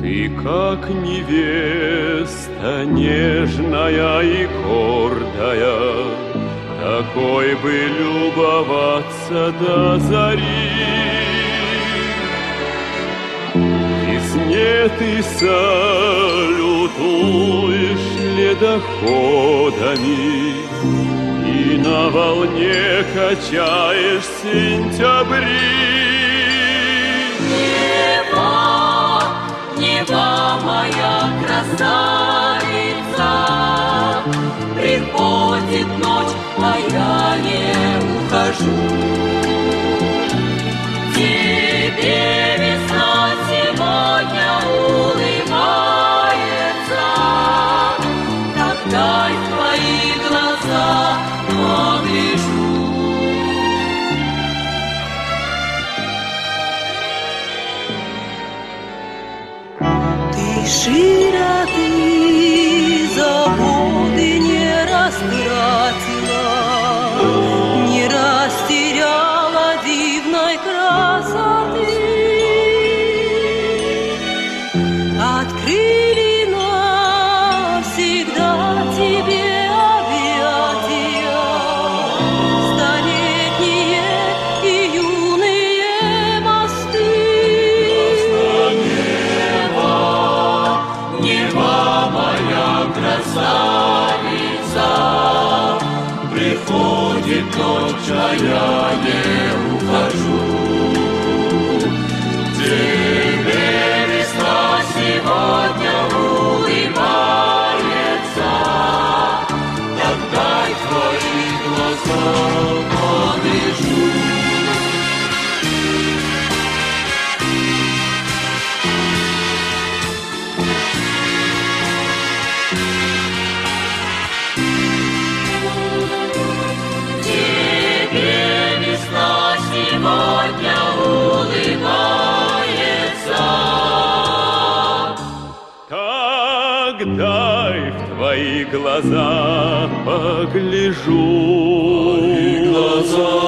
Ты как невеста нежная и гордая, такой бы любоваться до зари. Весне ты салютуешь ледоходами и на волне качаешь сентябри. Нева, моя красавица, приходит ночь, а я не ухожу. Тебе весна сегодня улыбается, так дай в твои глаза погляжу. Широты заботы не растратила, не растеряла дивной красоты. Открыли навсегда тебе объятия столетние и юные мосты. Нева, моя красавица, приходит ночь, а я не ухожу. Тебе весна сегодня улыбается, так дай твои глаза погляжу. Сегодня улыбается. Так дай в твои глаза погляжу. Твои глаза